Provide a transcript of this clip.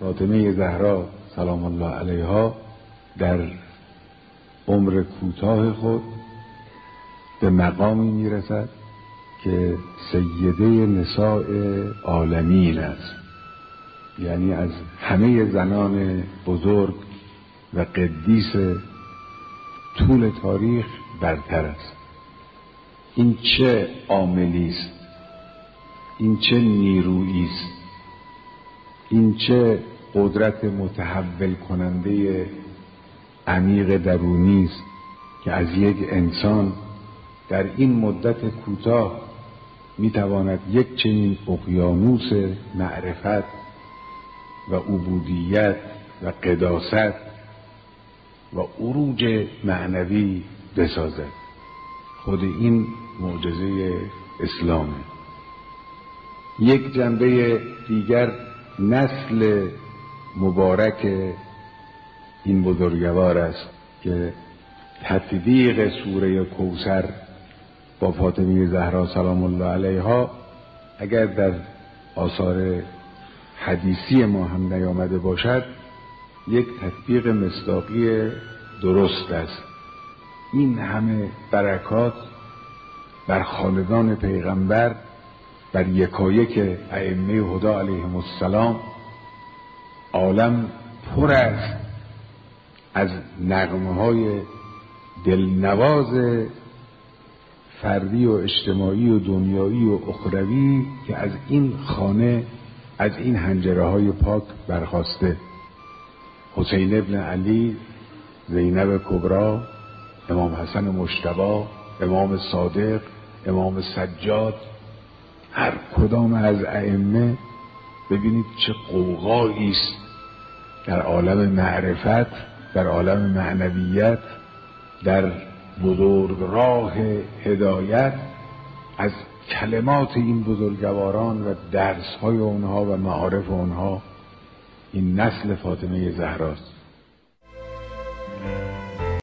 فاطمه زهرا سلام الله علیها در عمر کوتاه خود به مقامی میرسد که سیده نساء عالمین است، یعنی از همه زنان بزرگ و قدیس طول تاریخ برتر است. این چه عاملی است، این چه نیرویی است، این چه قدرت متحول کننده عمیق درونی است که از یک انسان در این مدت کوتاه میتواند یک چنین اقیانوس معرفت و عبودیت و قداست و عروج معنوی بسازد. خود این معجزه اسلامه. یک جنبه دیگر نسل مبارک این بزرگوار است که تطبیق سوره کوثر با فاطمه زهرا سلام الله علیها اگر در آثار حدیثی ما هم نیامده باشد، یک تطبیق مصداقی درست است. این همه برکات بر خاندان پیغمبر، بر یکایک ائمه هدی علیهم السلام، عالم پر است از نغمه‌های دلنواز فردی و اجتماعی و دنیایی و اخروی که از این خانه، از این حنجره‌های پاک برخاسته. حسین ابن علی، زینب کبری، امام حسن مجتبی، امام صادق، امام سجاد، هر کدام از ائمه ببینید چه غوغایی است در عالم معرفت، در عالم معنویت، در بزرگ راه هدایت، از کلمات این بزرگواران و درس‌های اونها و معارف اونها. این نسل فاطمه زهراست.